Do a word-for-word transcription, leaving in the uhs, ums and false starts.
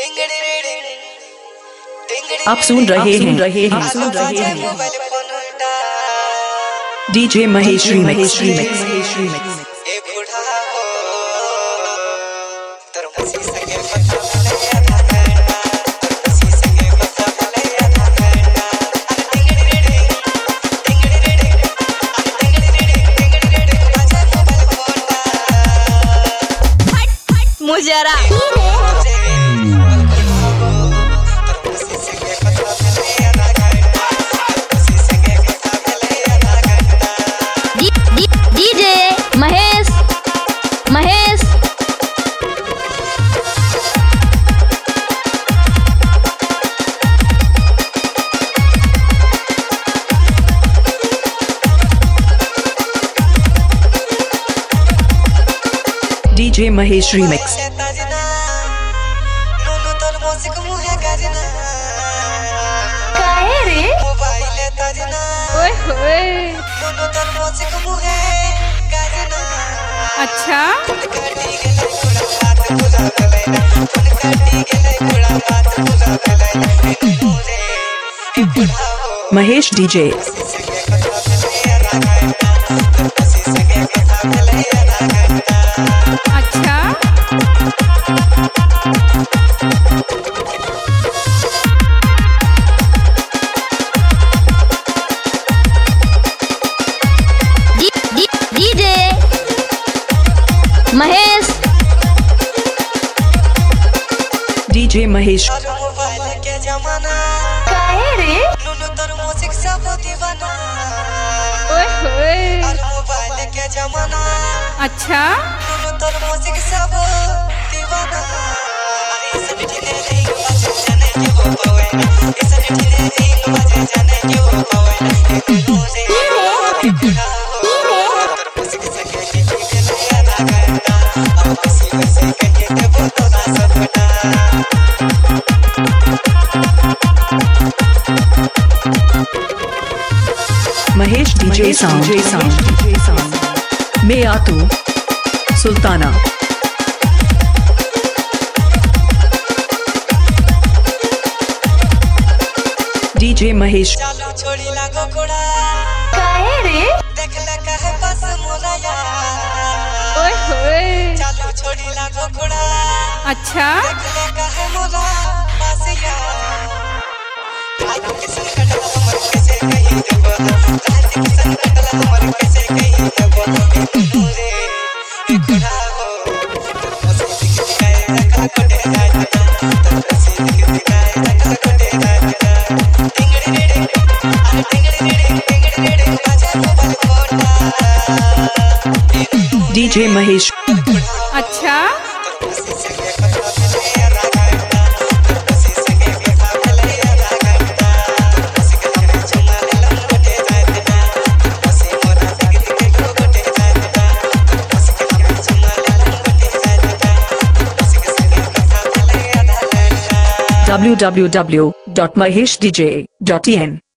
आप सुन रहे हैं रहे हैं सुन रहे हैं DJ Mahesh Mahesh mujra DJ Mahesh Mahesh DJ Mahesh remix काहे रे ओए होए अच्छा महेश डीजे अच्छा डीजे महेश डीजे महेश काहे रे ओए होए अच्छा महेश डीजे साउंड साउंड मैं आतू सुल्ताना डीजे महेश काहे रे ओए होए अच्छा डीजे महेश अच्छा w w w dot mahesh d j dot in